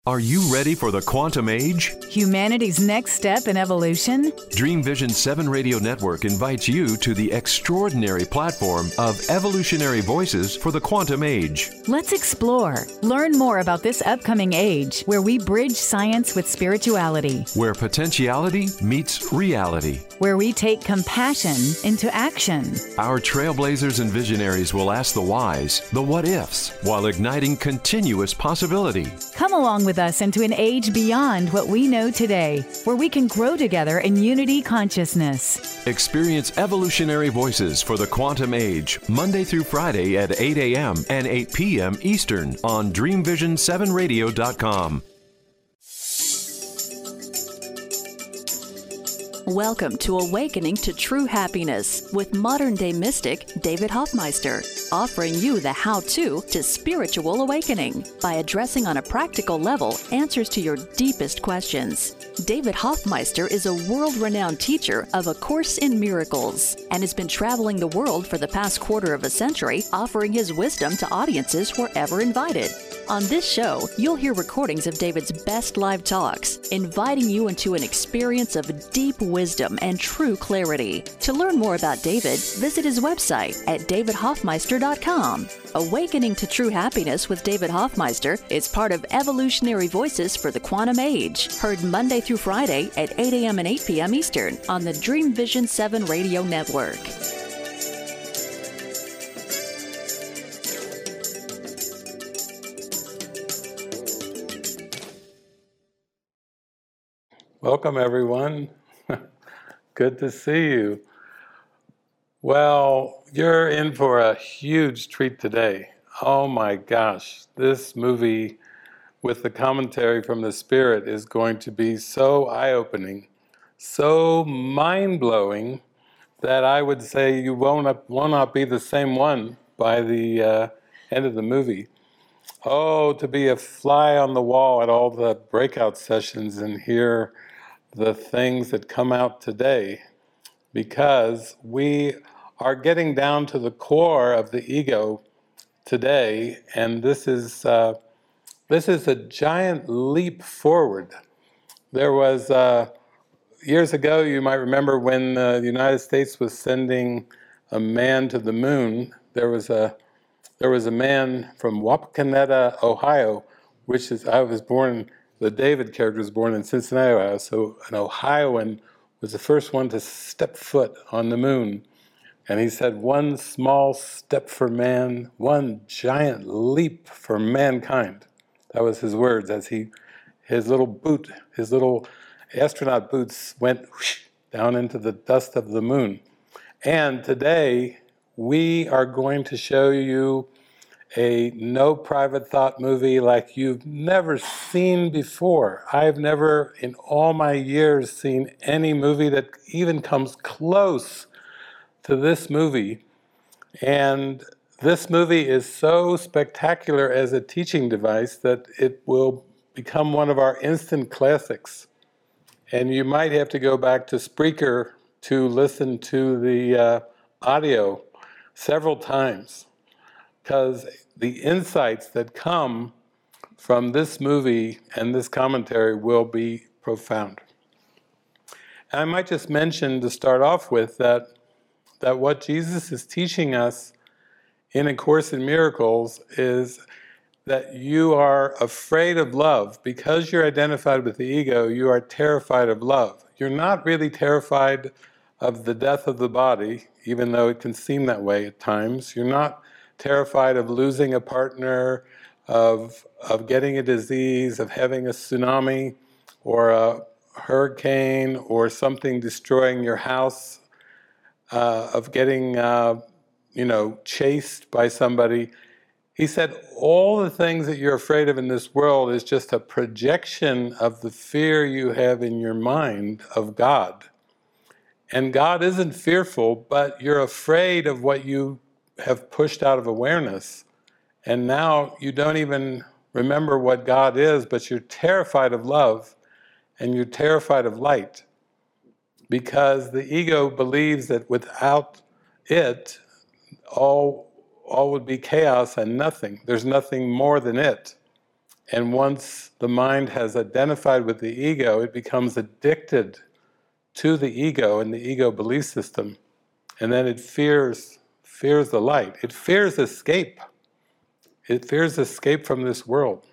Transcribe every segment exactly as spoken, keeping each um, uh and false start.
Are you ready for the quantum age? Humanity's next step in evolution? Dream Vision seven Radio Network invites you to the extraordinary platform of evolutionary voices for the quantum age. Let's explore. Learn more about this upcoming age where we bridge science with spirituality. Where potentiality meets reality. Where we take compassion into action. Our trailblazers and visionaries will ask the whys, the what ifs, while igniting continuous possibility. Come along with us into an age beyond what we know today, where we can grow together in unity consciousness. Experience evolutionary voices for the quantum age, Monday through Friday at eight a.m. and eight p.m. Eastern on dream vision seven radio dot com. Welcome to Awakening to True Happiness with modern-day mystic David Hoffmeister, offering you the how-to to spiritual awakening by addressing on a practical level answers to your deepest questions. David Hoffmeister is a world-renowned teacher of A Course in Miracles and has been traveling the world for the past quarter of a century, offering his wisdom to audiences wherever invited. On this show, you'll hear recordings of David's best live talks, inviting you into an experience of deep wisdom and true clarity. To learn more about David, visit his website at david hoffmeister dot com. Awakening to True Happiness with David Hoffmeister is part of Evolutionary Voices for the Quantum Age, heard Monday through Friday at eight a.m. and eight p.m. Eastern on the Dream Vision seven Radio Network. Welcome, everyone. Good to see you. Well, you're in for a huge treat today. Oh my gosh, this movie with the commentary from the Spirit is going to be so eye-opening, so mind-blowing, that I would say you won't, will not be the same one by the uh, end of the movie. Oh, to be a fly on the wall at all the breakout sessions and hear the things that come out today, because we are getting down to the core of the ego today, and this is uh, this is a giant leap forward. There was uh, years ago, you might remember, when uh, the United States was sending a man to the moon. There was a there was a man from Wapakoneta, Ohio, which is I was born. The David character was born in Cincinnati, Ohio, so an Ohioan was the first one to step foot on the moon. And he said, one small step for man, one giant leap for mankind. That was his words as he, his little boot, his little astronaut boots went whoosh, down into the dust of the moon. And today, we are going to show you a no private thought movie like you've never seen before. I've never, in all my years, seen any movie that even comes close to this movie. And this movie is so spectacular as a teaching device that it will become one of our instant classics. And you might have to go back to Spreaker to listen to the uh, audio several times, because the insights that come from this movie and this commentary will be profound. And I might just mention to start off with that, that what Jesus is teaching us in A Course in Miracles is that you are afraid of love. Because you're identified with the ego, you are terrified of love. You're not really terrified of the death of the body, even though it can seem that way at times. You're not terrified of losing a partner, of of getting a disease, of having a tsunami or a hurricane or something destroying your house, uh, of getting uh, you know, chased by somebody. He said all the things that you're afraid of in this world is just a projection of the fear you have in your mind of God. And God isn't fearful, but you're afraid of what you have pushed out of awareness, and now you don't even remember what God is, but you're terrified of love, and you're terrified of light, because the ego believes that without it, all all would be chaos and nothing. There's nothing more than it. And once the mind has identified with the ego, it becomes addicted to the ego and the ego belief system. And then it fears, fears the light. It fears escape. It fears escape from this world.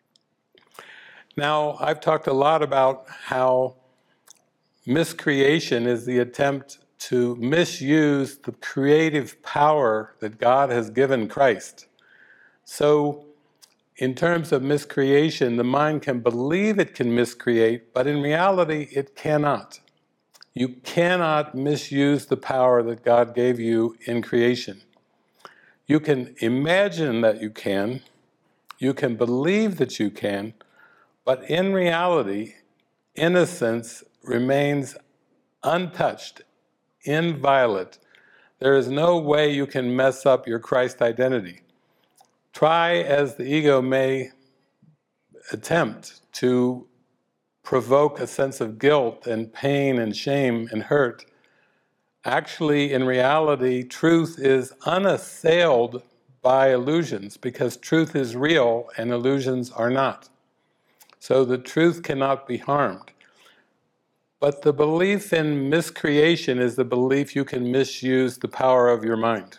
Now, I've talked a lot about how miscreation is the attempt to misuse the creative power that God has given Christ. So, in terms of miscreation, the mind can believe it can miscreate, but in reality, it cannot. You cannot misuse the power that God gave you in creation. You can imagine that you can, you can believe that you can, but in reality, innocence remains untouched, inviolate. There is no way you can mess up your Christ identity. Try as the ego may attempt to provoke a sense of guilt and pain and shame and hurt, actually, in reality, truth is unassailed by illusions, because truth is real and illusions are not. So the truth cannot be harmed. But the belief in miscreation is the belief you can misuse the power of your mind.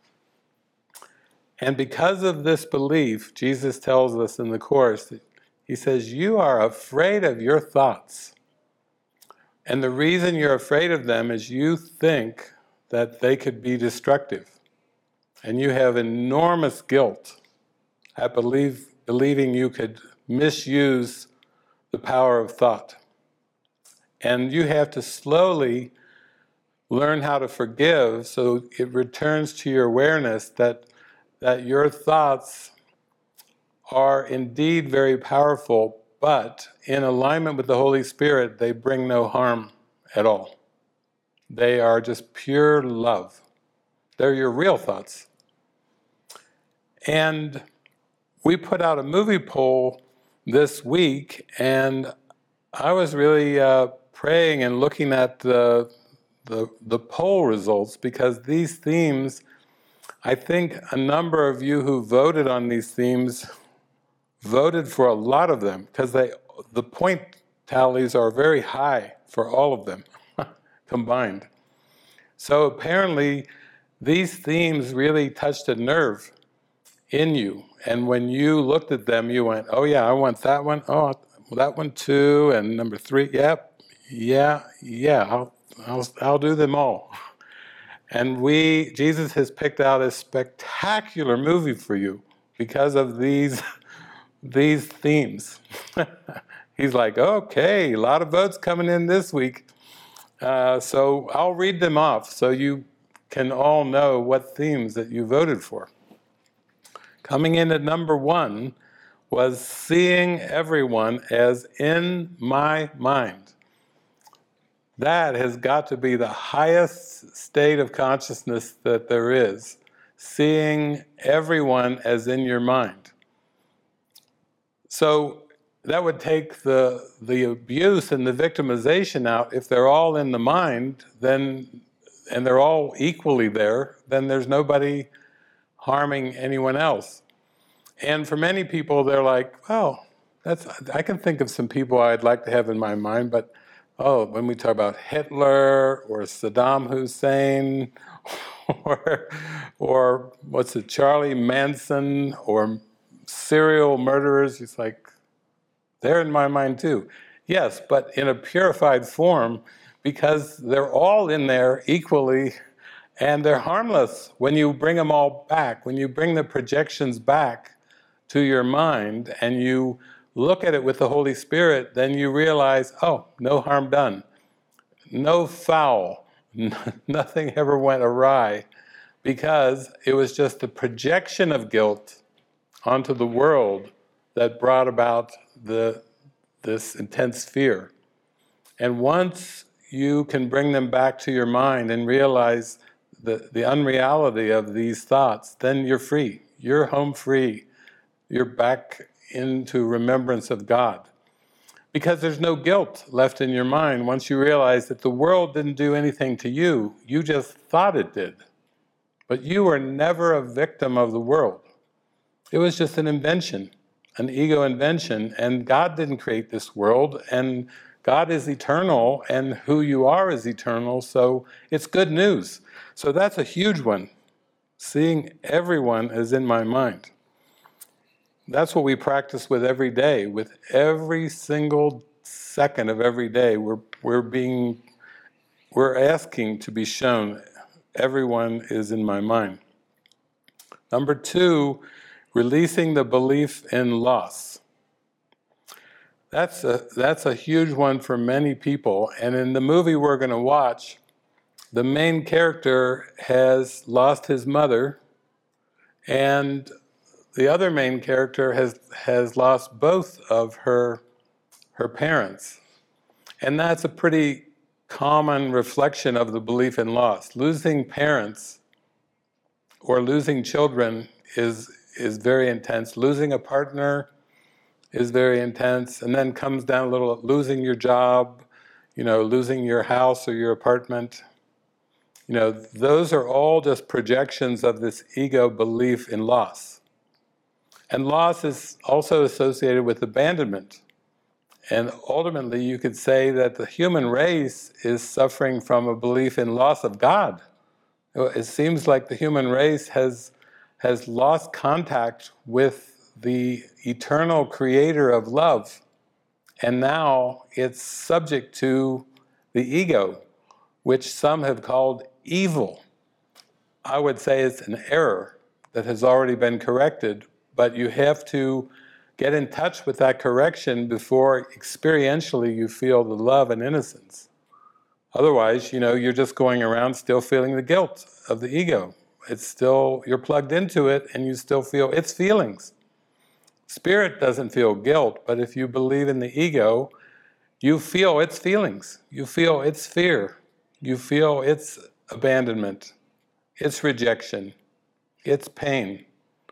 And because of this belief, Jesus tells us in the Course, he says, you are afraid of your thoughts. And the reason you're afraid of them is you think that they could be destructive. And you have enormous guilt at believe, believing you could misuse the power of thought. And you have to slowly learn how to forgive so it returns to your awareness that that your thoughts are indeed very powerful, but in alignment with the Holy Spirit, they bring no harm at all. They are just pure love. They're your real thoughts. And we put out a movie poll this week, and I was really uh, praying and looking at the, the, the poll results, because these themes, I think a number of you who voted on these themes voted for a lot of them, because they the point tallies are very high for all of them combined. So apparently these themes really touched a nerve in you, and when you looked at them you went, oh yeah, I want that one, oh that one too, and number three, yep, yeah, yeah, I'll, I'll, I'll do them all. And we, Jesus has picked out a spectacular movie for you because of these, these themes. He's like, okay, a lot of votes coming in this week. Uh, so I'll read them off so you can all know what themes that you voted for. Coming in at number one was seeing everyone as in my mind. That has got to be the highest state of consciousness that there is, seeing everyone as in your mind. So that would take the, the abuse and the victimization out. If they're all in the mind, then, and they're all equally there, then there's nobody harming anyone else. And for many people, they're like, well, that's, I can think of some people I'd like to have in my mind, but oh, when we talk about Hitler or Saddam Hussein or, or what's it, Charlie Manson or serial murderers, it's like, they're in my mind too. Yes, but in a purified form, because they're all in there equally and they're harmless when you bring them all back, when you bring the projections back to your mind and you look at it with the Holy Spirit, then you realize, oh, no harm done. No foul. Nothing ever went awry, because it was just the projection of guilt onto the world that brought about the, this intense fear. And once you can bring them back to your mind and realize the, the unreality of these thoughts, then you're free. You're home free. You're back into remembrance of God. Because there's no guilt left in your mind once you realize that the world didn't do anything to you, you just thought it did. But you were never a victim of the world. It was just an invention, an ego invention, and God didn't create this world, and God is eternal, and who you are is eternal, so it's good news. So that's a huge one. Seeing everyone as in my mind. That's what we practice with every day. With every single second of every day, we're we're being we're asking to be shown everyone is in my mind. Number two, releasing the belief in loss. That's a that's a huge one for many people. And in the movie we're going to watch, the main character has lost his mother, and the other main character has has lost both of her her parents. And that's a pretty common reflection of the belief in loss. Losing parents or losing children is is very intense. Losing a partner is very intense, and then comes down a little losing your job, you know, losing your house or your apartment. You know, those are all just projections of this ego belief in loss. And loss is also associated with abandonment. And ultimately, you could say that the human race is suffering from a belief in loss of God. It seems like the human race has, has lost contact with the eternal creator of love. And now it's subject to the ego, which some have called evil. I would say it's an error that has already been corrected, but you have to get in touch with that correction before experientially you feel the love and innocence. Otherwise, you know, you're just going around still feeling the guilt of the ego. It's still, you're plugged into it and you still feel its feelings. Spirit doesn't feel guilt, but if you believe in the ego, you feel its feelings. You feel its fear. You feel its abandonment, its rejection, its pain.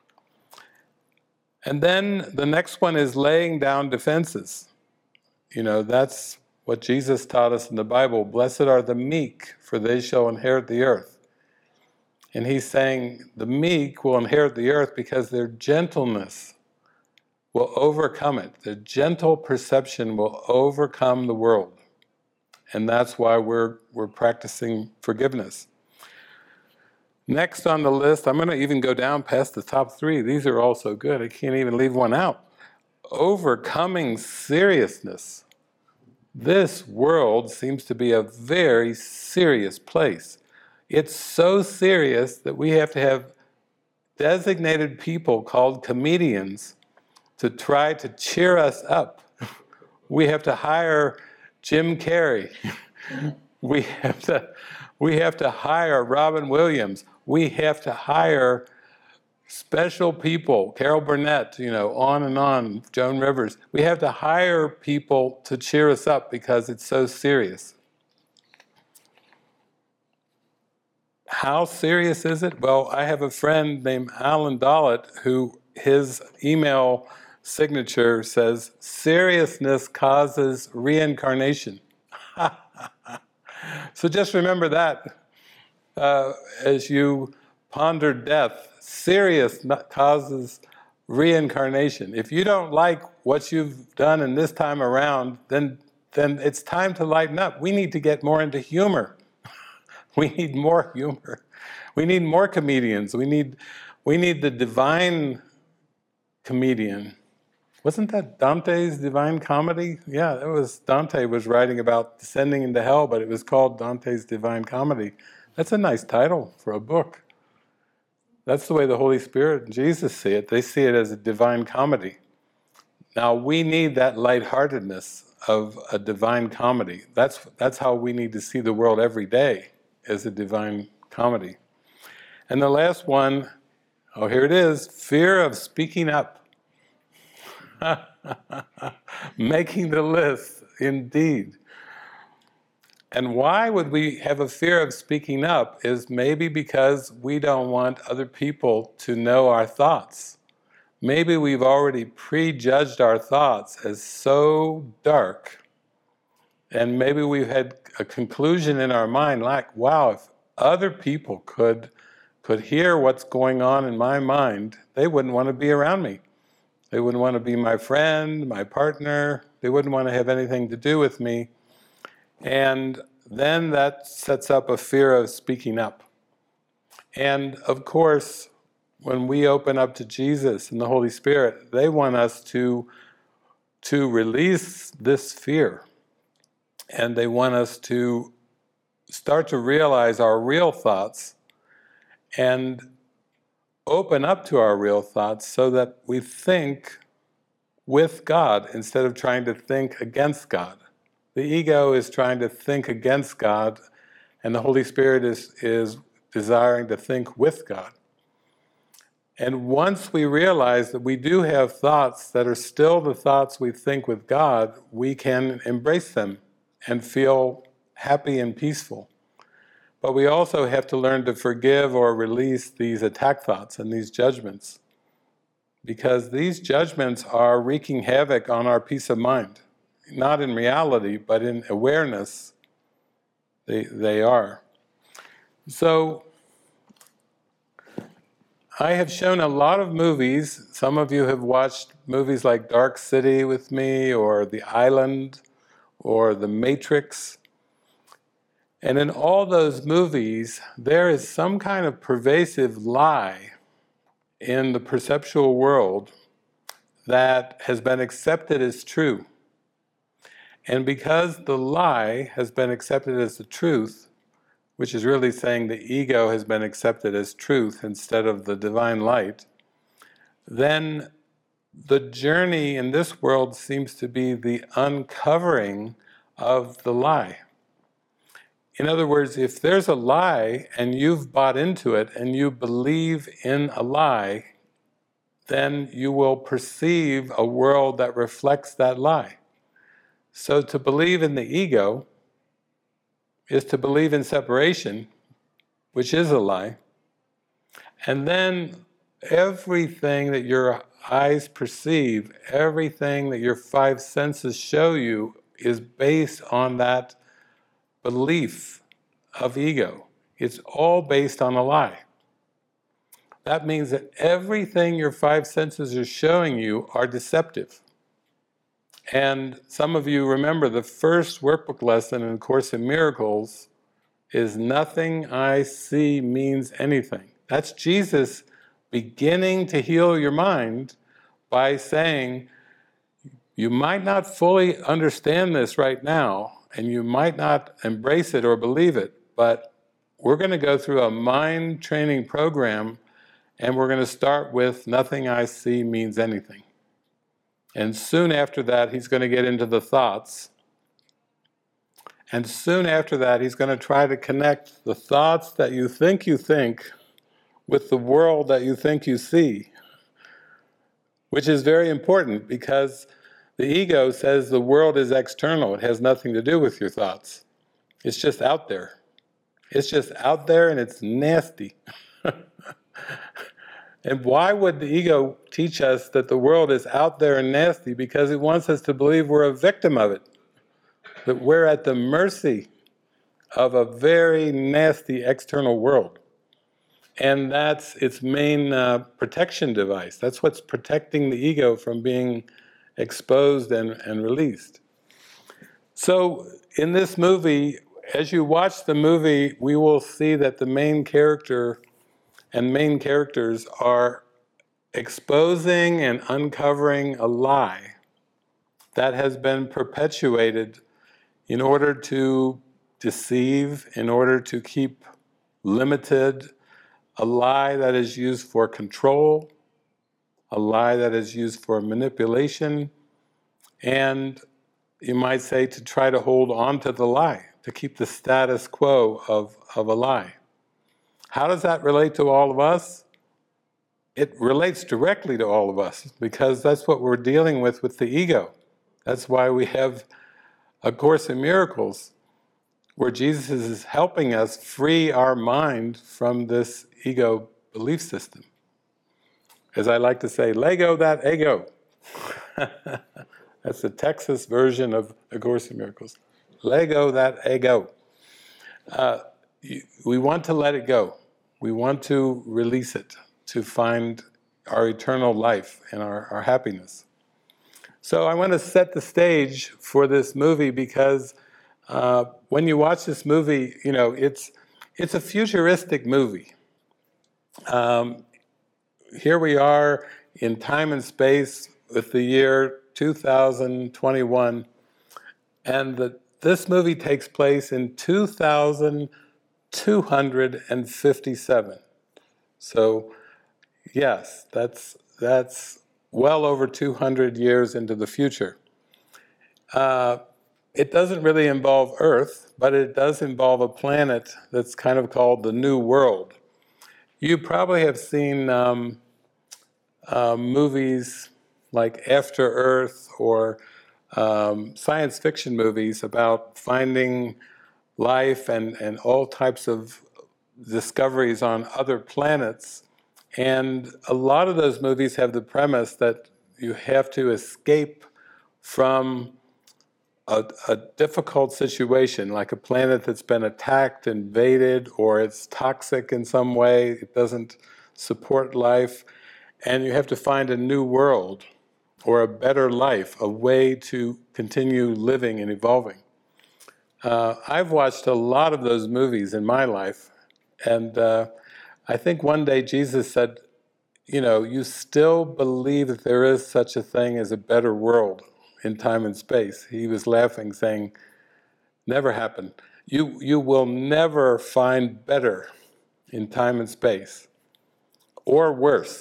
And then the next one is laying down defenses. You know, that's what Jesus taught us in the Bible. Blessed are the meek, for they shall inherit the earth. And he's saying the meek will inherit the earth because their gentleness will overcome it. The gentle perception will overcome the world. And that's why we're we're practicing forgiveness. Next on the list, I'm going to even go down past the top three. These are all so good, I can't even leave one out. Overcoming seriousness. This world seems to be a very serious place. It's so serious that we have to have designated people called comedians to try to cheer us up. We have to hire Jim Carrey. we have to we have to hire Robin Williams. We have to hire special people, Carol Burnett, you know, on and on, Joan Rivers. We have to hire people to cheer us up because it's so serious. How serious is it? Well, I have a friend named Alan Dollett who his email signature says, seriousness causes reincarnation. So just remember that uh, as you ponder death. Serious causes reincarnation. If you don't like what you've done in this time around, then, then it's time to lighten up. We need to get more into humor. We need more humor. We need more comedians. We need, we need the divine comedian. Wasn't that Dante's Divine Comedy? Yeah, that was, Dante was writing about descending into hell, but it was called Dante's Divine Comedy. That's a nice title for a book. That's the way the Holy Spirit and Jesus see it. They see it as a divine comedy. Now, we need that lightheartedness of a divine comedy. That's, that's how we need to see the world every day, as a divine comedy. And the last one, oh, here it is, fear of speaking up. Making the list, indeed. And why would we have a fear of speaking up is maybe because we don't want other people to know our thoughts. Maybe we've already prejudged our thoughts as so dark, and maybe we've had a conclusion in our mind like, wow, if other people could, could hear what's going on in my mind, they wouldn't want to be around me. They wouldn't want to be my friend, my partner. They wouldn't want to have anything to do with me. And then that sets up a fear of speaking up. And of course, when we open up to Jesus and the Holy Spirit, they want us to, to release this fear. And they want us to start to realize our real thoughts and open up to our real thoughts so that we think with God instead of trying to think against God. The ego is trying to think against God, and the Holy Spirit is, is desiring to think with God. And once we realize that we do have thoughts that are still the thoughts we think with God, we can embrace them and feel happy and peaceful. But we also have to learn to forgive or release these attack thoughts and these judgments, because these judgments are wreaking havoc on our peace of mind. Not in reality, but in awareness, they, they are. So, I have shown a lot of movies. Some of you have watched movies like Dark City with me, or The Island, or The Matrix. And in all those movies, there is some kind of pervasive lie in the perceptual world that has been accepted as true. And because the lie has been accepted as the truth, which is really saying the ego has been accepted as truth instead of the divine light, then the journey in this world seems to be the uncovering of the lie. In other words, if there's a lie and you've bought into it and you believe in a lie, then you will perceive a world that reflects that lie. So to believe in the ego is to believe in separation, which is a lie, and then everything that your eyes perceive, everything that your five senses show you is based on that belief of ego. It's all based on a lie. That means that everything your five senses are showing you are deceptive. And some of you remember the first workbook lesson in Course in Miracles is nothing I see means anything. That's Jesus beginning to heal your mind by saying, you might not fully understand this right now, and you might not embrace it or believe it, but we're going to go through a mind training program, and we're going to start with nothing I see means anything. And soon after that, he's going to get into the thoughts. And soon after that, he's going to try to connect the thoughts that you think you think with the world that you think you see, which is very important because the ego says the world is external. It has nothing to do with your thoughts. It's just out there. It's just out there and it's nasty. And why would the ego teach us that the world is out there and nasty? Because it wants us to believe we're a victim of it. That we're at the mercy of a very nasty external world. And that's its main uh, protection device. That's what's protecting the ego from being exposed and, and released. So in this movie, as you watch the movie, we will see that the main character and main characters are exposing and uncovering a lie that has been perpetuated in order to deceive, in order to keep limited, a lie that is used for control, a lie that is used for manipulation, and you might say to try to hold on to the lie, to keep the status quo of, of a lie. How does that relate to all of us? It relates directly to all of us, because that's what we're dealing with with the ego. That's why we have A Course in Miracles, where Jesus is helping us free our mind from this ego belief system. As I like to say, Lego that ego. That's the Texas version of A Course in Miracles. Lego that ego. Uh, we want to let it go. We want to release it, to find our eternal life and our, our happiness. So I want to set the stage for this movie because uh, when you watch this movie, you know, it's it's a futuristic movie. Um, here we are in time and space with the year two thousand twenty-one, and the, this movie takes place in two thousand two hundred fifty-seven. So, yes, that's that's well over two hundred years into the future. Uh, it doesn't really involve Earth, but it does involve a planet that's kind of called the New World. You probably have seen um, uh, movies like After Earth or um, science fiction movies about finding life and, and all types of discoveries on other planets. And a lot of those movies have the premise that you have to escape from a, a difficult situation, like a planet that's been attacked, invaded, or it's toxic in some way, it doesn't support life, and you have to find a new world or a better life, a way to continue living and evolving. Uh, I've watched a lot of those movies in my life, and uh, I think one day Jesus said, you know, you still believe that there is such a thing as a better world in time and space. He was laughing, saying, never happened. You, you will never find better in time and space, or worse.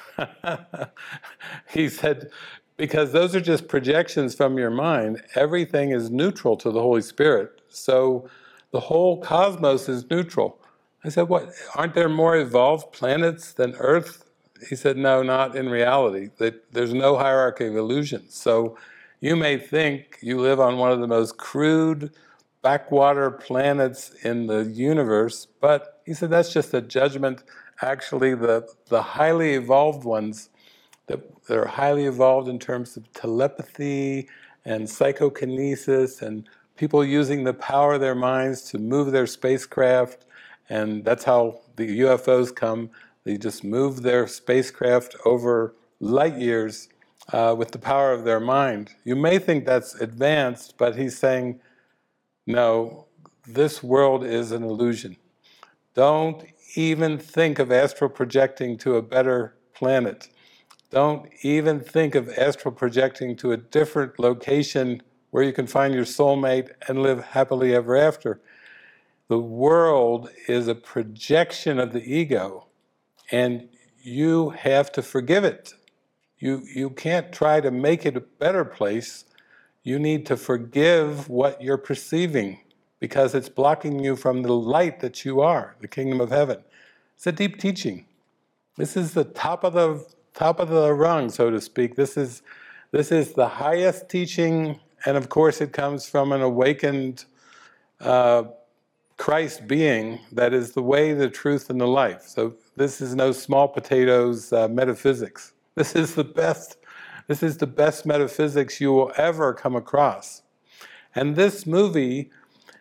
He said, because those are just projections from your mind. Everything is neutral to the Holy Spirit. So the whole cosmos is neutral. I said, what, aren't there more evolved planets than Earth? He said, no, not in reality. That there's no hierarchy of illusions. So you may think you live on one of the most crude backwater planets in the universe, but he said that's just a judgment. Actually, the, the highly evolved ones, that are highly evolved in terms of telepathy and psychokinesis and people using the power of their minds to move their spacecraft, and that's how the U F Os come. They just move their spacecraft over light years uh, with the power of their mind. You may think that's advanced, but he's saying, no, this world is an illusion. Don't even think of astral projecting to a better planet. Don't even think of astral projecting to a different location where you can find your soulmate and live happily ever after. The world is a projection of the ego, and you have to forgive it. You, you can't try to make it a better place. You need to forgive what you're perceiving because it's blocking you from the light that you are, the kingdom of heaven. It's a deep teaching. This is the top of the top of the rung, so to speak. This is this is the highest teaching, and of course it comes from an awakened uh, Christ being that is the way, the truth, and the life. So this is no small potatoes uh, metaphysics. This is the best. This is the best metaphysics you will ever come across. And this movie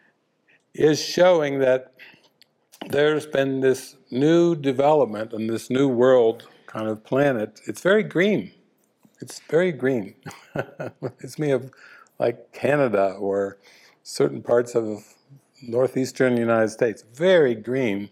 is showing that there's been this new development in this new world kind of planet. It's very green. It's very green. Reminds me of like Canada or certain parts of northeastern United States. Very green.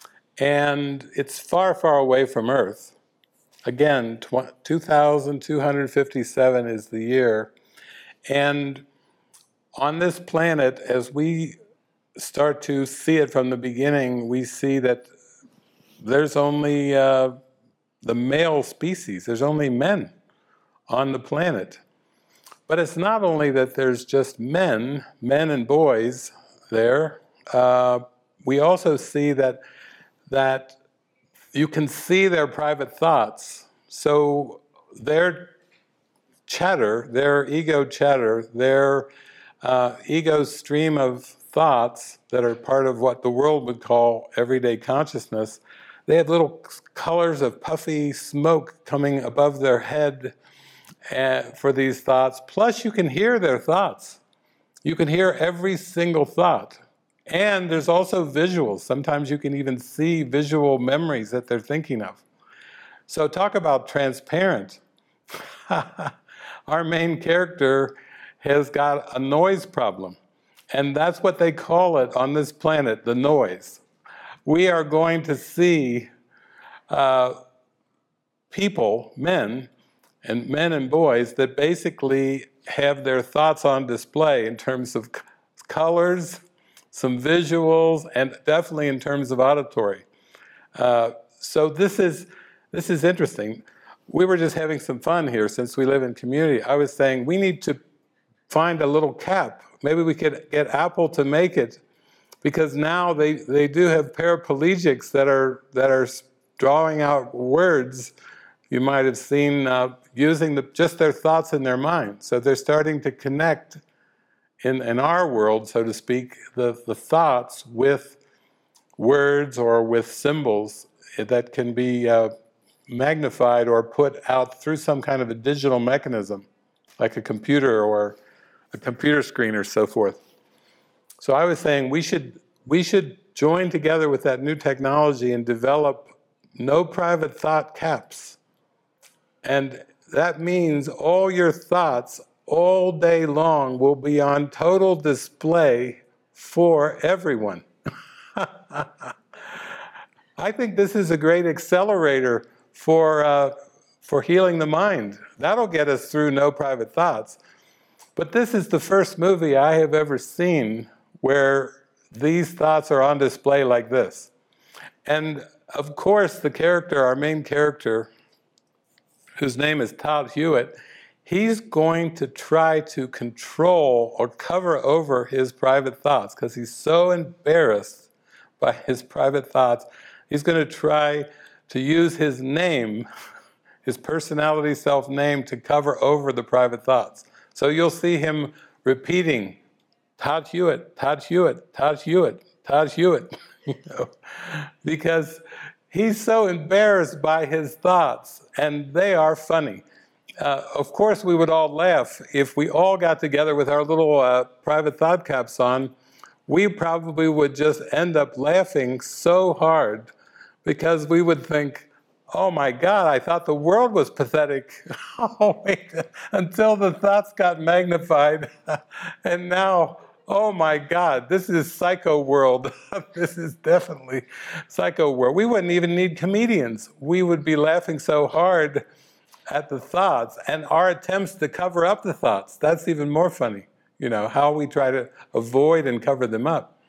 And it's far, far away from Earth. Again, two thousand two hundred fifty-seven is the year. And on this planet, as we start to see it from the beginning, we see that there's only uh, the male species. There's only men on the planet. But it's not only that there's just men, men and boys there. Uh, we also see that that you can see their private thoughts. So their chatter, their ego chatter, their uh, ego stream of thoughts that are part of what the world would call everyday consciousness, they have little colors of puffy smoke coming above their head uh, for these thoughts. Plus you can hear their thoughts. You can hear every single thought. And there's also visuals. Sometimes you can even see visual memories that they're thinking of. So talk about transparent. Our main character has got a noise problem. And that's what they call it on this planet, the noise. We are going to see uh, people, men, and men and boys that basically have their thoughts on display in terms of c- colors, some visuals, and definitely in terms of auditory. Uh, so this is this is interesting. We were just having some fun here since we live in community. I was saying we need to find a little cap. Maybe we could get Apple to make it, because now they, they do have paraplegics that are that are drawing out words you might have seen uh, using the, just their thoughts in their mind. So they're starting to connect in, in our world, so to speak, the, the thoughts with words or with symbols that can be uh, magnified or put out through some kind of a digital mechanism, like a computer or a computer screen or so forth. So I was saying we should we should join together with that new technology and develop no private thought caps. And that means all your thoughts all day long will be on total display for everyone. I think this is a great accelerator for uh, for healing the mind. That'll get us through no private thoughts. But this is the first movie I have ever seen where these thoughts are on display like this. And of course, the character, our main character, whose name is Todd Hewitt, he's going to try to control or cover over his private thoughts because he's so embarrassed by his private thoughts. He's going to try to use his name, his personality self-name, to cover over the private thoughts. So you'll see him repeating, Todd Hewitt, Todd Hewitt, Todd Hewitt, Todd Hewitt, you know, because he's so embarrassed by his thoughts, and they are funny. Uh, of course, we would all laugh if we all got together with our little uh, private thought caps on. We probably would just end up laughing so hard because we would think, oh my God, I thought the world was pathetic. Oh, wait, until the thoughts got magnified. And now, oh my God, this is psycho world. This is definitely psycho world. We wouldn't even need comedians. We would be laughing so hard at the thoughts and our attempts to cover up the thoughts. That's even more funny, you know, how we try to avoid and cover them up.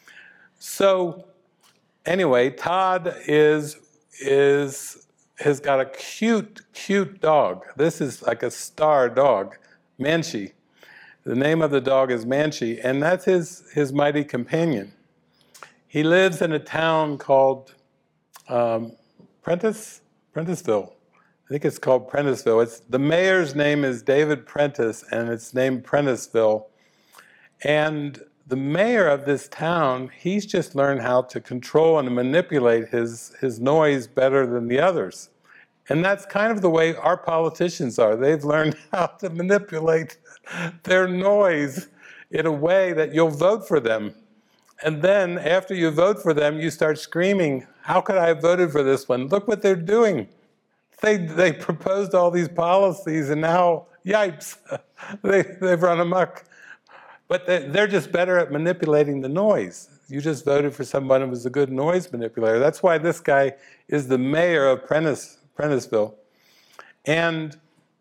So anyway, Todd is is has got a cute, cute dog. This is like a star dog, Manchi. The name of the dog is Manchi, and that's his, his mighty companion. He lives in a town called um, Prentice, Prenticeville. I think it's called Prenticeville. It's, the mayor's name is David Prentice, and it's named Prenticeville. And the mayor of this town, he's just learned how to control and manipulate his, his noise better than the others. And that's kind of the way our politicians are. They've learned how to manipulate their noise in a way that you'll vote for them. And then after you vote for them, you start screaming, how could I have voted for this one? Look what they're doing. They they proposed all these policies and now, yipes, they, they've run amok. But they're just better at manipulating the noise. You just voted for someone who was a good noise manipulator. That's why this guy is the mayor of Prentice, Prenticeville. And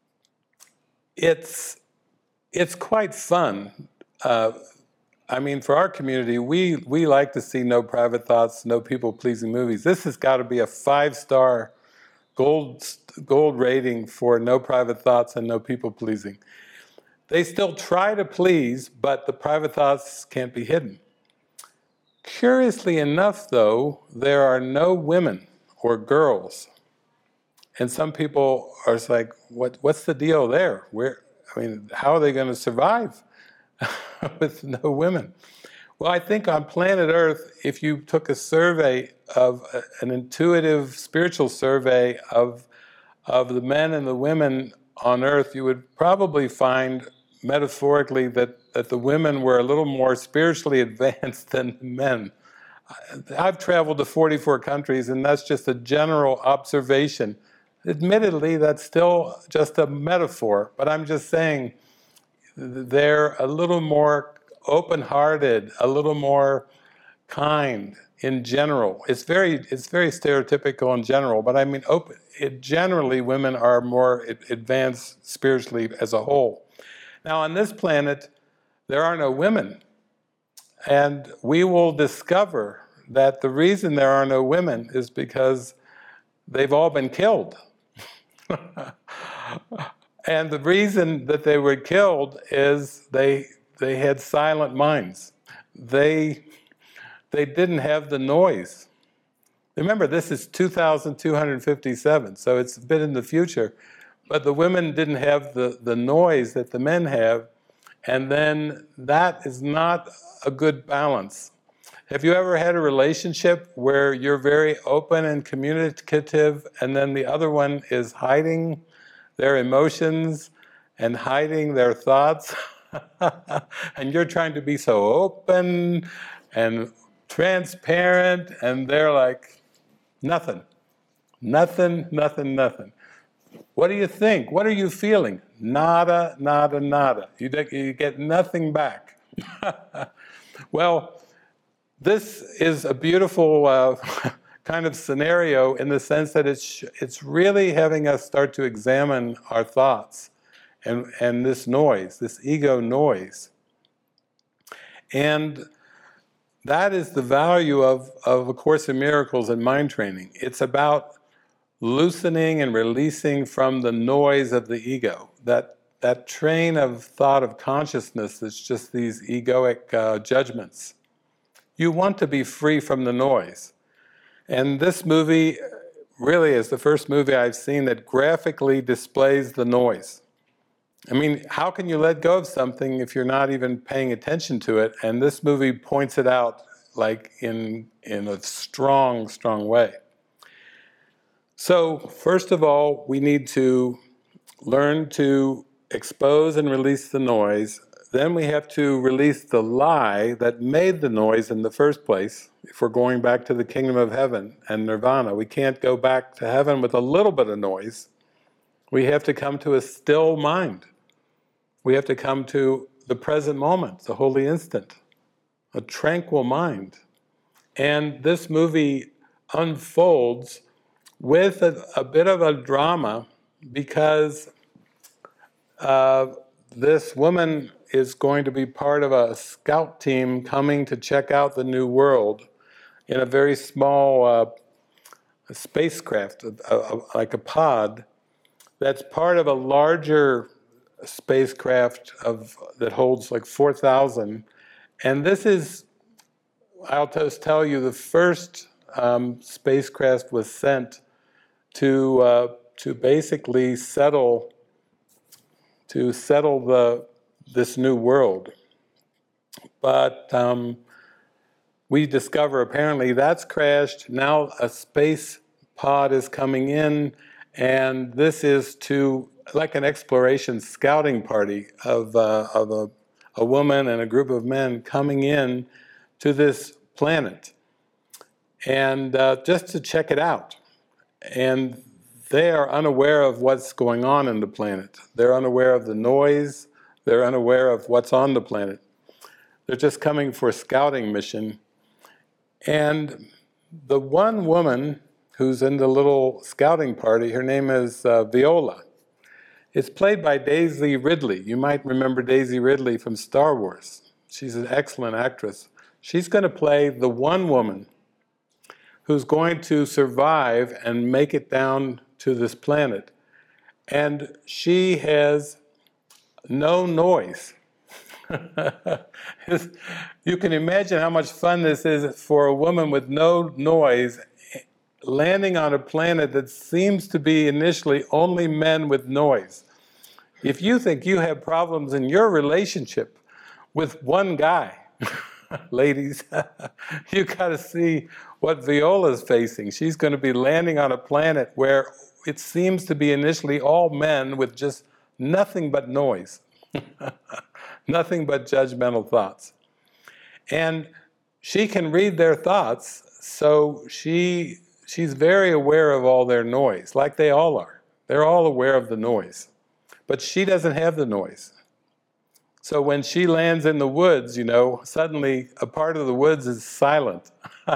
it's it's quite fun. Uh, I mean, for our community, we, we like to see no private thoughts, no people-pleasing movies. This has got to be a five-star gold gold rating for no private thoughts and no people-pleasing. They still try to please, but the private thoughts can't be hidden. Curiously enough, though, there are no women or girls. And some people are like, what, what's the deal there? Where, I mean, how are they going to survive with no women? Well, I think on planet Earth, if you took a survey of a, an intuitive spiritual survey of, of the men and the women on Earth, you would probably find metaphorically that, that the women were a little more spiritually advanced than the men. I've traveled to forty-four countries, and that's just a general observation. admittedly, that's still just a metaphor, but I'm just saying they're a little more open-hearted, a little more kind in general. It's very, it's very stereotypical in general, but I mean, open, it, generally women are more advanced spiritually as a whole. Now on this planet, there are no women, and we will discover that the reason there are no women is because they've all been killed. And the reason that they were killed is they they had silent minds. They they didn't have the noise. Remember, this is two thousand two hundred fifty-seven, so it's a bit in the future. But the women didn't have the, the noise that the men have, and then that is not a good balance. Have you ever had a relationship where you're very open and communicative, and then the other one is hiding their emotions and hiding their thoughts? And you're trying to be so open and transparent, and they're like, nothing. Nothing, nothing, nothing. What do you think? What are you feeling? Nada, nada, nada. You, you get nothing back. Well, this is a beautiful uh, kind of scenario in the sense that it's it's really having us start to examine our thoughts and, and this noise, this ego noise. And that is the value of, of A Course in Miracles and mind training. It's about loosening and releasing from the noise of the ego, that, that train of thought of consciousness that's just these egoic uh, judgments. You want to be free from the noise. And this movie really is the first movie I've seen that graphically displays the noise. I mean, how can you let go of something if you're not even paying attention to it? And this movie points it out like in, in a strong, strong way. So, first of all, we need to learn to expose and release the noise. Then we have to release the lie that made the noise in the first place. If we're going back to the kingdom of heaven and nirvana, we can't go back to heaven with a little bit of noise. We have to come to a still mind. We have to come to the present moment, the holy instant, a tranquil mind. And this movie unfolds with a, a bit of a drama because uh, this woman is going to be part of a scout team coming to check out the new world in a very small uh, spacecraft, a, a, like a pod, that's part of a larger spacecraft of that holds like four thousand. And this is, I'll just tell you, the first um, spacecraft was sent to uh, to basically settle to settle the this new world. But um, we discover apparently that's crashed. Now a space pod is coming in, and this is to like an exploration scouting party of uh, of a, a woman and a group of men coming in to this planet, and uh, just to check it out. And they are unaware of what's going on in the planet. They're unaware of the noise. They're unaware of what's on the planet. They're just coming for a scouting mission. And the one woman who's in the little scouting party, her name is uh, Viola. It's played by Daisy Ridley. You might remember Daisy Ridley from Star Wars. She's an excellent actress. She's going to play the one woman who's going to survive and make it down to this planet. And she has no noise. You can imagine how much fun this is for a woman with no noise landing on a planet that seems to be initially only men with noise. If you think you have problems in your relationship with one guy, ladies, you got to see what Viola's facing. She's going to be landing on a planet where it seems to be initially all men with just nothing but noise, nothing but judgmental thoughts. And she can read their thoughts, so she she's very aware of all their noise, like they all are. They're all aware of the noise. But she doesn't have the noise. So when she lands in the woods, you know, suddenly a part of the woods is silent.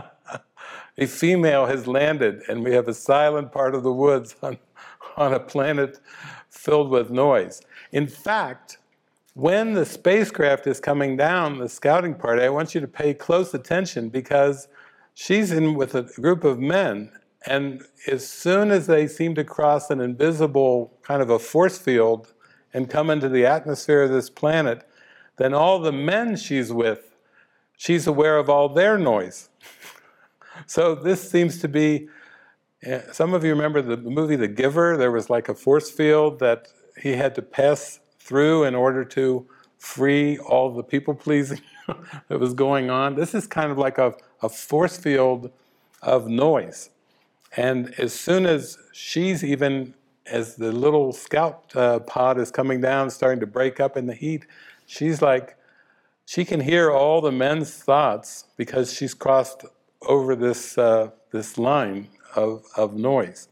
A female has landed, and we have a silent part of the woods on, on a planet filled with noise. In fact, when the spacecraft is coming down, the scouting party, I want you to pay close attention, because she's in with a group of men, and as soon as they seem to cross an invisible kind of a force field and come into the atmosphere of this planet, then all the men she's with, she's aware of all their noise. So this seems to be, some of you remember the movie The Giver? There was like a force field that he had to pass through in order to free all the people-pleasing that was going on. This is kind of like a, a force field of noise. And as soon as she's even, as the little scout uh, pod is coming down, starting to break up in the heat, she's like, she can hear all the men's thoughts because she's crossed over this uh, this line of, of noise.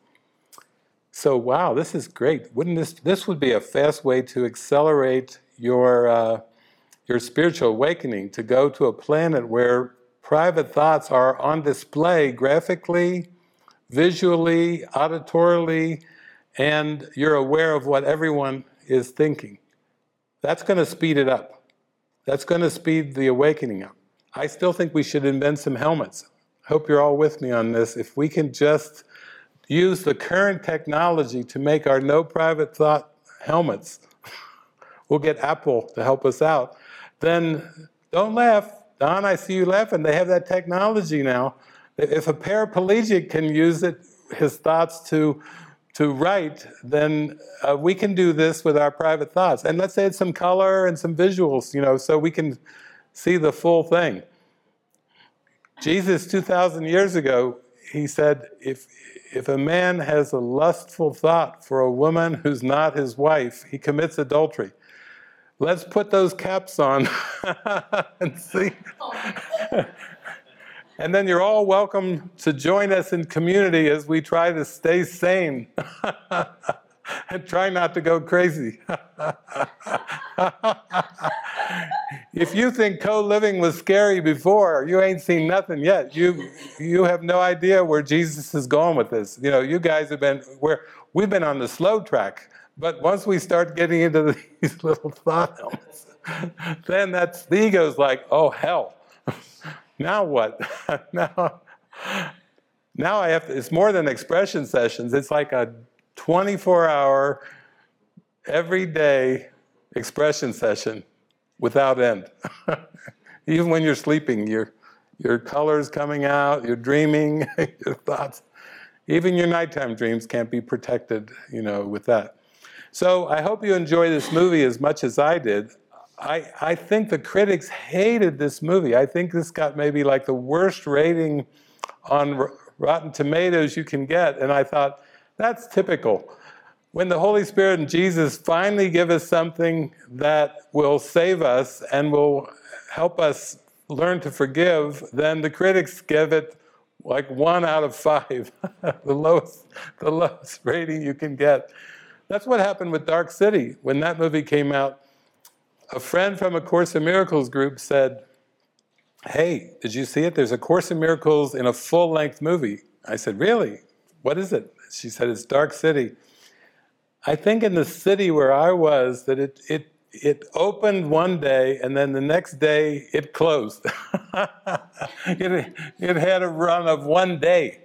So wow, this is great. Wouldn't this, this would be a fast way to accelerate your, uh, your spiritual awakening, to go to a planet where private thoughts are on display graphically, visually, auditorily, and you're aware of what everyone is thinking. That's going to speed it up. That's going to speed the awakening up. I still think we should invent some helmets. Hope you're all with me on this. If we can just use the current technology to make our no private thought helmets, we'll get Apple to help us out. Then don't laugh. Don, I see you laughing. They have that technology now. If a paraplegic can use it, his thoughts to to write, then uh, we can do this with our private thoughts. And let's add some color and some visuals, you know, so we can see the full thing. Jesus, two thousand years ago, he said, if, if a man has a lustful thought for a woman who's not his wife, he commits adultery. Let's put those caps on and see. And then you're all welcome to join us in community as we try to stay sane and try not to go crazy. If you think co-living was scary before, you ain't seen nothing yet. You you have no idea where Jesus is going with this. You know, you guys have been, where we've been on the slow track, but once we start getting into these little thought elements, then that's, the ego's like, oh hell. Now what? now, now I have to, it's more than expression sessions. It's like a twenty-four hour, every day expression session without end. Even when you're sleeping, your, your color's coming out, you're dreaming, your thoughts. Even your nighttime dreams can't be protected, you know, with that. So I hope you enjoy this movie as much as I did. I, I think the critics hated this movie. I think this got maybe like the worst rating on R- Rotten Tomatoes you can get. And I thought, that's typical. When the Holy Spirit and Jesus finally give us something that will save us and will help us learn to forgive, then the critics give it like one out of five, the lowest, the lowest rating you can get. That's what happened with Dark City. When that movie came out, a friend from a Course in Miracles group said, hey, did you see it? There's a Course in Miracles in a full-length movie. I said, really? What is it? She said, it's Dark City. I think in the city where I was, that it it it opened one day, and then the next day it closed. it, it had a run of one day.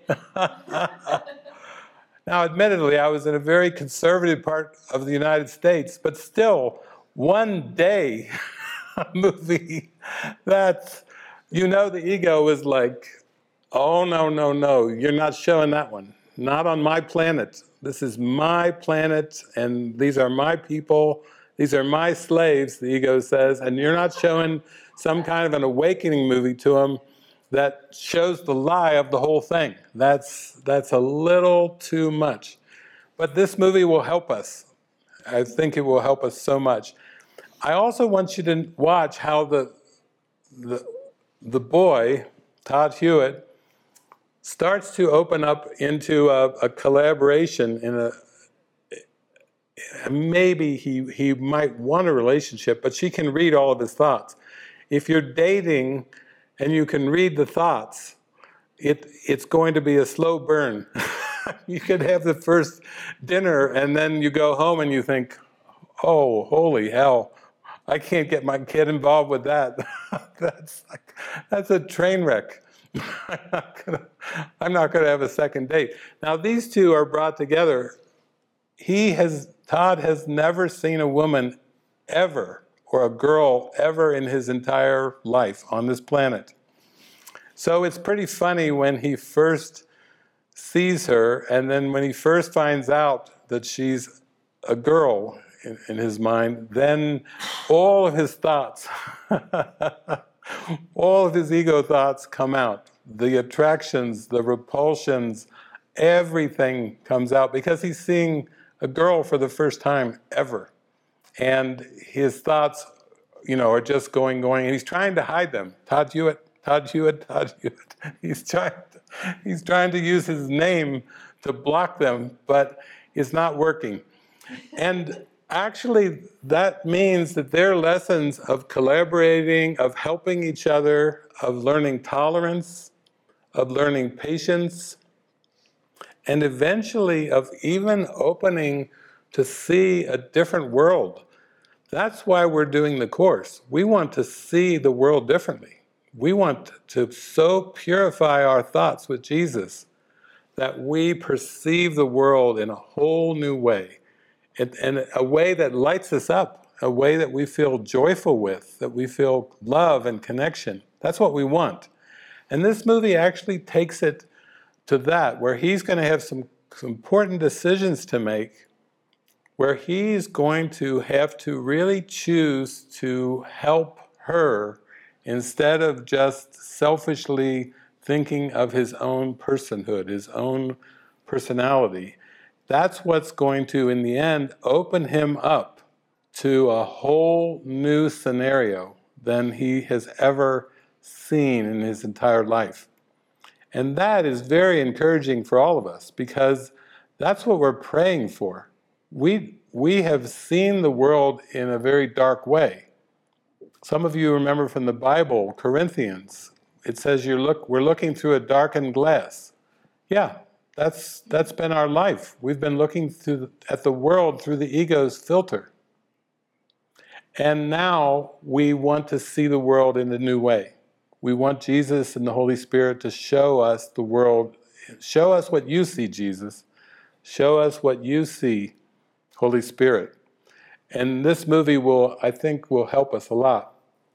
Now, admittedly, I was in a very conservative part of the United States, but still, one day movie, that's, you know, the ego is like, oh, no, no, no, you're not showing that one. Not on my planet. This is my planet, and these are my people. These are my slaves, the ego says, and you're not showing some kind of an awakening movie to them that shows the lie of the whole thing. That's, that's a little too much. But this movie will help us. I think it will help us so much. I also want you to watch how the, the, the boy, Todd Hewitt, starts to open up into a, a collaboration in a, maybe he, he might want a relationship, but she can read all of his thoughts. If you're dating and you can read the thoughts, it it's going to be a slow burn. You could have the first dinner and then you go home and you think, oh, holy hell, I can't get my kid involved with that. That's like, that's a train wreck. I'm not gonna, I'm not gonna have a second date. Now these two are brought together. He has, Todd has never seen a woman ever, or a girl ever in his entire life on this planet. So it's pretty funny when he first sees her, and then when he first finds out that she's a girl in, in his mind, then all of his thoughts, all of his ego thoughts come out. The attractions, the repulsions, everything comes out because he's seeing a girl for the first time ever. And his thoughts, you know, are just going, going, and he's trying to hide them. Todd Hewitt, Todd Hewitt, Todd Hewitt. He's trying to, he's trying to use his name to block them, but it's not working. And actually, that means that their lessons of collaborating, of helping each other, of learning tolerance, of learning patience, and eventually of even opening to see a different world. That's why we're doing the course. We want to see the world differently. We want to so purify our thoughts with Jesus that we perceive the world in a whole new way, in, in a way that lights us up, a way that we feel joyful with, that we feel love and connection. That's what we want. And this movie actually takes it to that, where he's going to have some, some important decisions to make, where he's going to have to really choose to help her instead of just selfishly thinking of his own personhood, his own personality. That's what's going to, in the end, open him up to a whole new scenario than he has ever seen in his entire life. And that is very encouraging for all of us, because that's what we're praying for. We, we have seen the world in a very dark way. Some of you remember from the Bible, Corinthians, it says you look, we're looking through a darkened glass. Yeah, that's, that's been our life. We've been looking through the, at the world through the ego's filter. And now we want to see the world in a new way. We want Jesus and the Holy Spirit to show us the world, show us what you see, Jesus. Show us what you see, Holy Spirit. And this movie will, I think, will help us a lot.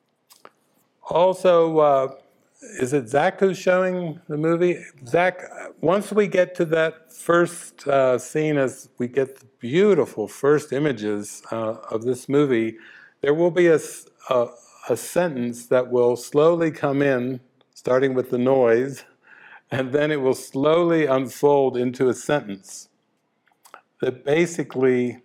Also, uh, is it Zach who's showing the movie? Zach, once we get to that first uh, scene, as we get the beautiful first images uh, of this movie, there will be a, a, a sentence that will slowly come in, starting with the noise, and then it will slowly unfold into a sentence that basically,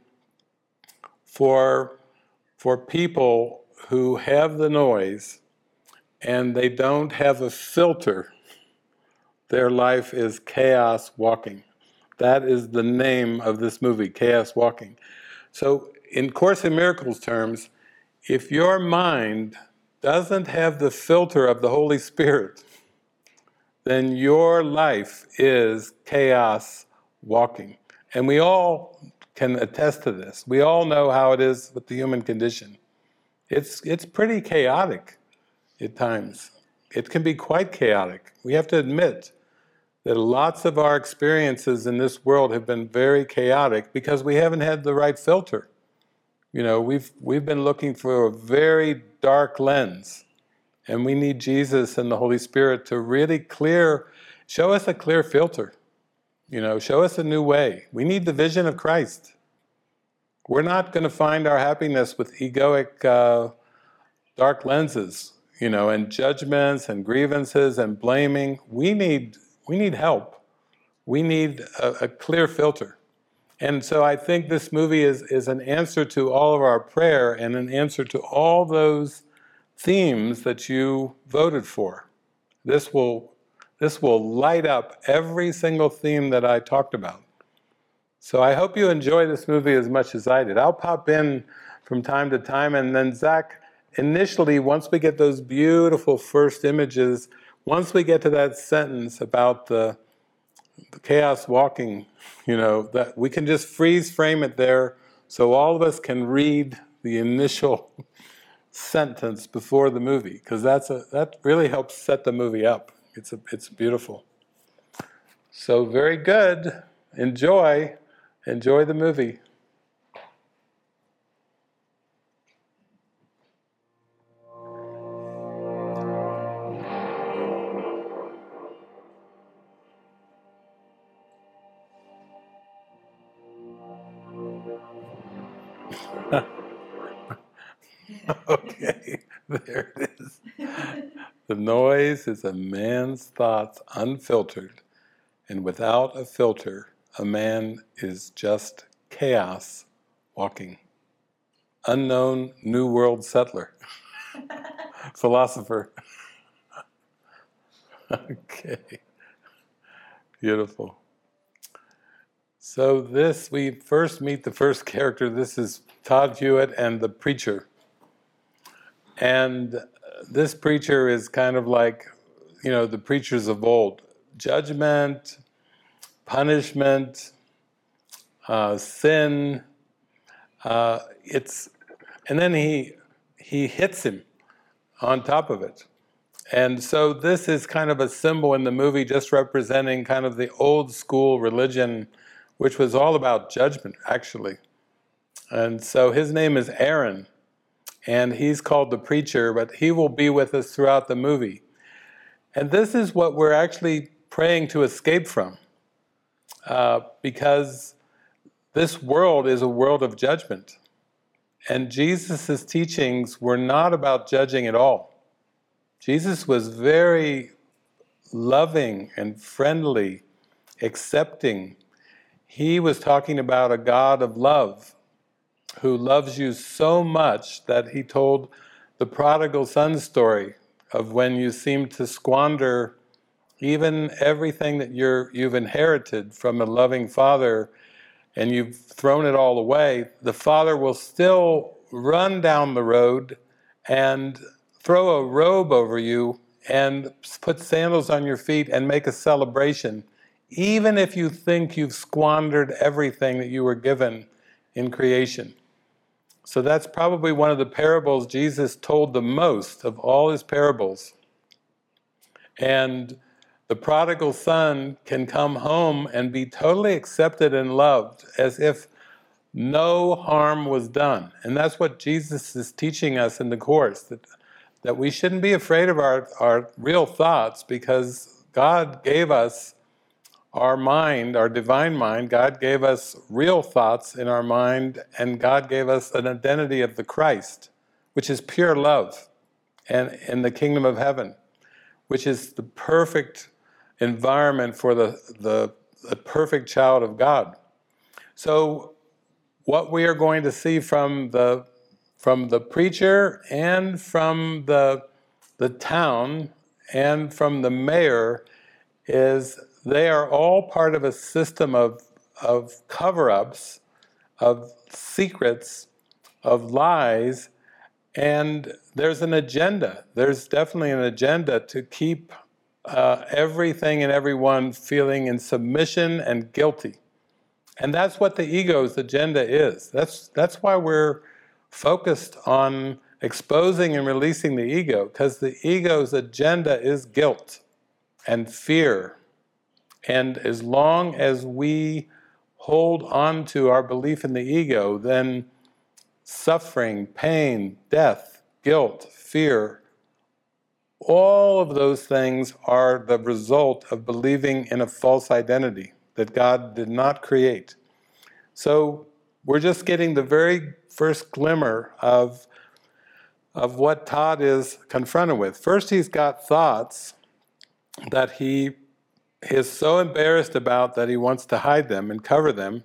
for, for people who have the noise and they don't have a filter, their life is chaos walking. That is the name of this movie, Chaos Walking. So in Course in Miracles terms, if your mind doesn't have the filter of the Holy Spirit, then your life is chaos walking. And we all can attest to this. We all know how it is with the human condition. It's, it's pretty chaotic at times. It can be quite chaotic. We have to admit that lots of our experiences in this world have been very chaotic because we haven't had the right filter. You know, we've we've been looking for a very dark lens, and we need Jesus and the Holy Spirit to really clear, show us a clear filter. You know, show us a new way. We need the vision of Christ. We're not going to find our happiness with egoic uh, dark lenses, you know, and judgments and grievances and blaming. We need we need help. We need a, a clear filter. And so I think this movie is, is an answer to all of our prayer and an answer to all those themes that you voted for. This will, this will light up every single theme that I talked about. So I hope you enjoy this movie as much as I did. I'll pop in from time to time, and then Zach, initially, once we get those beautiful first images, once we get to that sentence about the, the chaos walking, you know, that we can just freeze frame it there so all of us can read the initial sentence before the movie, because that's a that really helps set the movie up. It's a, it's beautiful. So very good. Enjoy. Enjoy the movie. Okay, there it is. The noise is a man's thoughts unfiltered, and without a filter, a man is just chaos walking. Unknown New World settler. Philosopher. Okay. Beautiful. So this, we first meet the first character. This is Todd Hewitt and the preacher. And this preacher is kind of like, you know, the preachers of old. Judgment, punishment, uh, sin. Uh, it's, and then he he hits him on top of it. And so this is kind of a symbol in the movie, just representing kind of the old school religion, which was all about judgment, actually. And so his name is Aaron, and he's called the preacher, but he will be with us throughout the movie. And this is what we're actually praying to escape from, uh, because this world is a world of judgment. And Jesus' teachings were not about judging at all. Jesus was very loving and friendly, accepting. He was talking about a God of love who loves you so much that he told the prodigal son story of when you seem to squander even everything that you're, you've inherited from a loving father, and you've thrown it all away. The father will still run down the road and throw a robe over you and put sandals on your feet and make a celebration, even if you think you've squandered everything that you were given in creation. So that's probably one of the parables Jesus told the most of all his parables. And the prodigal son can come home and be totally accepted and loved as if no harm was done. And that's what Jesus is teaching us in the Course, that, that we shouldn't be afraid of our, our real thoughts, because God gave us our mind, our divine mind. God gave us real thoughts in our mind, and God gave us an identity of the Christ, which is pure love, and in the kingdom of heaven, which is the perfect environment for the, the, the perfect child of God. So what we are going to see from the from the preacher and from the the town and from the mayor is they are all part of a system of of cover-ups, of secrets, of lies, and there's an agenda. There's definitely an agenda to keep uh, everything and everyone feeling in submission and guilty. And that's what the ego's agenda is. That's that's why we're focused on exposing and releasing the ego, because the ego's agenda is guilt and fear. And as long as we hold on to our belief in the ego, then suffering, pain, death, guilt, fear, all of those things are the result of believing in a false identity that God did not create. So we're just getting the very first glimmer of, of what Todd is confronted with. First, he's got thoughts that he is so embarrassed about that he wants to hide them and cover them.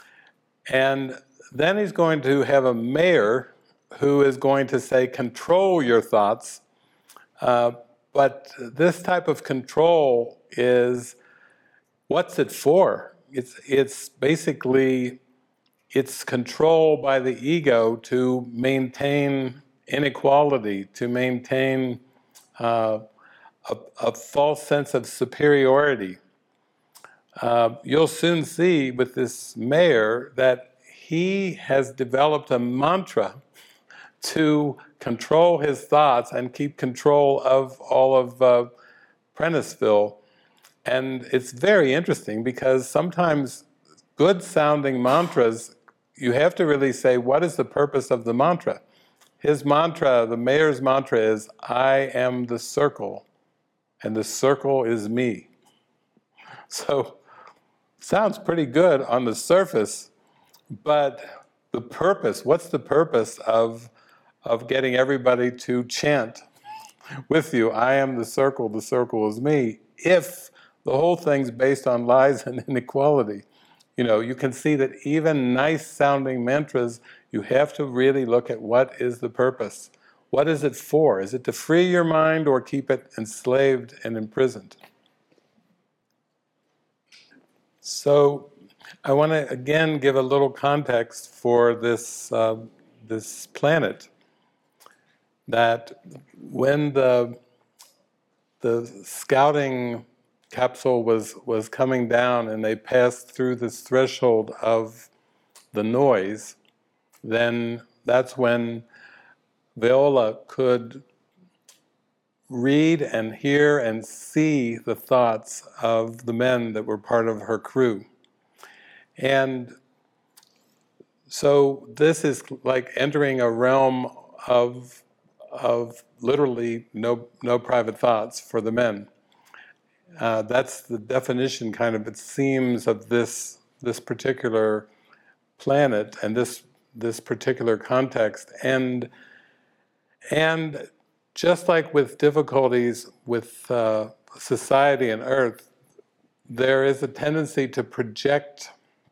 And then he's going to have a mayor who is going to say, control your thoughts. Uh, but this type of control is, what's it for? it's it's basically it's control by the ego to maintain inequality, to maintain uh, a, a false sense of superiority. Uh, you'll soon see with this mayor that he has developed a mantra to control his thoughts and keep control of all of uh, Prentisville. And it's very interesting because sometimes good sounding mantras, you have to really say, what is the purpose of the mantra? His mantra, the mayor's mantra is, I am the circle, and the circle is me. So, sounds pretty good on the surface, but the purpose, what's the purpose of, of getting everybody to chant with you, I am the circle, the circle is me, if the whole thing's based on lies and inequality? You know, you can see that even nice sounding mantras, you have to really look at what is the purpose. What is it for? Is it to free your mind or keep it enslaved and imprisoned? So, I want to again give a little context for this, uh, this planet. That when the, the scouting capsule was, was coming down and they passed through this threshold of the noise, then that's when Viola could read and hear and see the thoughts of the men that were part of her crew. And so this is like entering a realm of, of literally no, no private thoughts for the men. Uh, that's the definition, kind of, it seems, of this this particular planet and this this particular context. And and just like with difficulties with uh, society and Earth, there is a tendency to project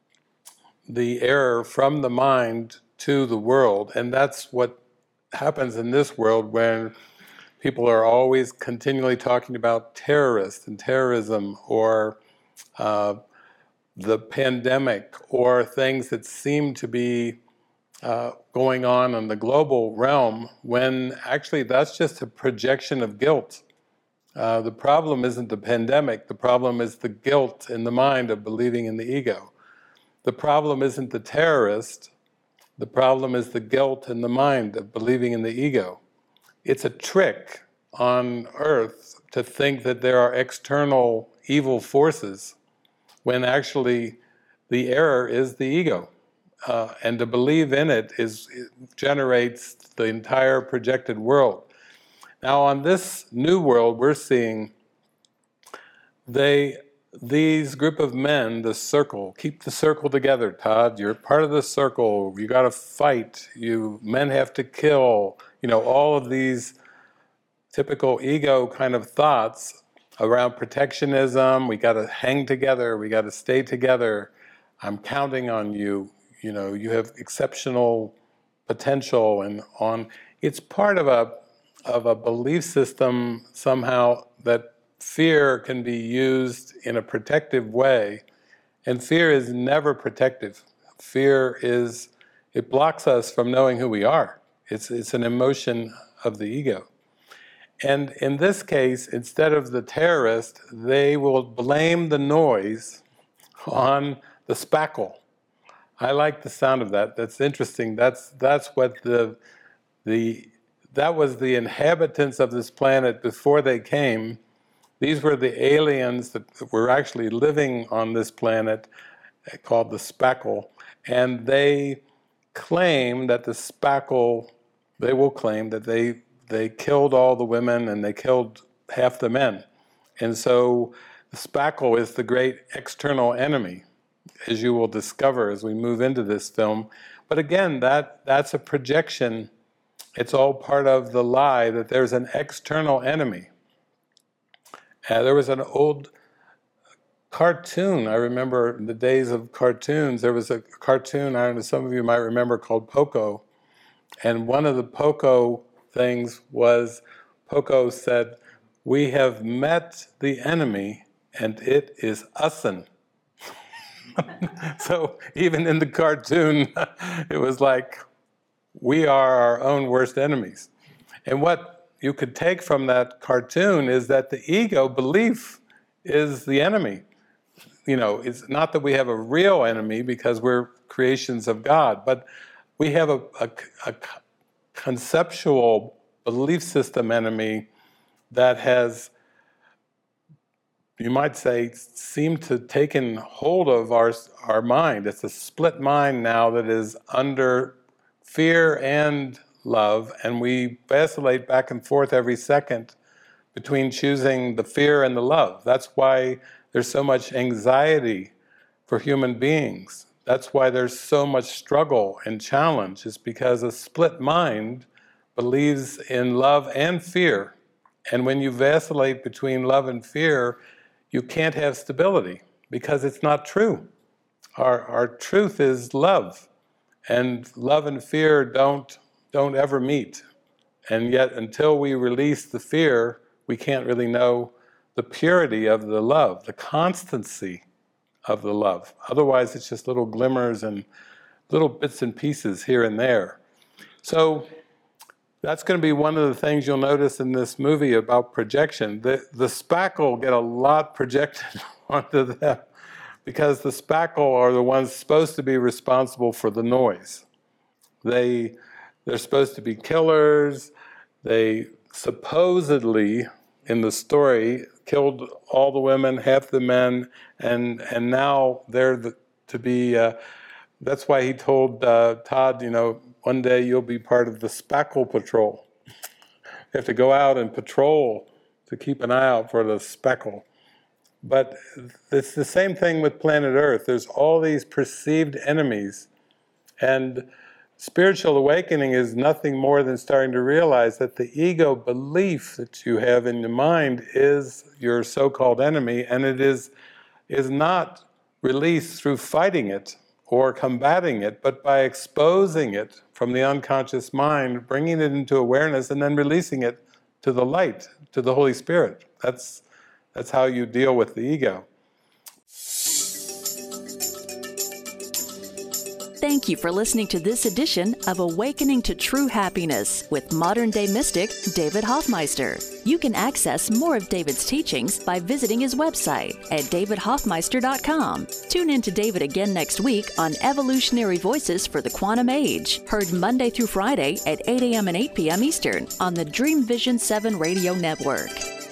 the error from the mind to the world, and that's what happens in this world when people are always continually talking about terrorists and terrorism, or uh, the pandemic, or things that seem to be uh, going on in the global realm, when actually that's just a projection of guilt. Uh, the problem isn't the pandemic, the problem is the guilt in the mind of believing in the ego. The problem isn't the terrorist, the problem is the guilt in the mind of believing in the ego. It's a trick on Earth to think that there are external evil forces when actually the error is the ego. Uh, and to believe in it is it generates the entire projected world. Now on this new world we're seeing, they, these group of men, the circle, keep the circle together, Todd, you're part of the circle, you gotta fight, you men have to kill, you know, all of these typical ego kind of thoughts around protectionism, we gotta hang together, we gotta stay together, I'm counting on you, you know, you have exceptional potential and on. It's part of a, of a belief system somehow that fear can be used in a protective way, and fear is never protective. Fear is, it blocks us from knowing who we are. It's, it's an emotion of the ego. And in this case, instead of the terrorist, they will blame the noise on the spackle. I like the sound of that. That's interesting. That's that's what the the that was the inhabitants of this planet before they came. These were the aliens that were actually living on this planet, called the spackle, and they claim that the spackle, they will claim that they they killed all the women and they killed half the men. And so the spackle is the great external enemy, as you will discover as we move into this film. But again, that that's a projection. It's all part of the lie that there's an external enemy. Uh, there was an old cartoon, I remember in the days of cartoons, there was a cartoon, I don't know, some of you might remember, called Poco. And one of the Poco things was, Poco said, "We have met the enemy and it is ussin." So even in the cartoon, it was like, we are our own worst enemies. And what you could take from that cartoon is that the ego belief is the enemy. You know, it's not that we have a real enemy because we're creations of God, but we have a, a, a conceptual belief system enemy that has, you might say, seemed to taken hold of our, our mind. It's a split mind now that is under fear and love, and we vacillate back and forth every second between choosing the fear and the love. That's why there's so much anxiety for human beings. That's why there's so much struggle and challenge, is because a split mind believes in love and fear. And when you vacillate between love and fear, you can't have stability because it's not true. Our, our truth is love, and love and fear don't, don't ever meet. And yet until we release the fear, we can't really know the purity of the love, the constancy of the love. Otherwise it's just little glimmers and little bits and pieces here and there. So that's going to be one of the things you'll notice in this movie about projection. The, the spackle get a lot projected onto them because the spackle are the ones supposed to be responsible for the noise. They, they're supposed to be killers. They supposedly, in the story, killed all the women, half the men, and and now they're the, to be, uh, that's why he told uh, Todd, you know, one day you'll be part of the spackle patrol. You have to go out and patrol to keep an eye out for the speckle. But it's the same thing with planet Earth. There's all these perceived enemies, and spiritual awakening is nothing more than starting to realize that the ego belief that you have in your mind is your so-called enemy, and it is, is not released through fighting it or combating it, but by exposing it from the unconscious mind, bringing it into awareness, and then releasing it to the light, to the Holy Spirit. That's, that's how you deal with the ego. Thank you for listening to this edition of Awakening to True Happiness with modern-day mystic David Hoffmeister. You can access more of David's teachings by visiting his website at david hoffmeister dot com. Tune in to David again next week on Evolutionary Voices for the Quantum Age, heard Monday through Friday at eight a.m. and eight p.m. Eastern on the Dream Vision seven Radio Network.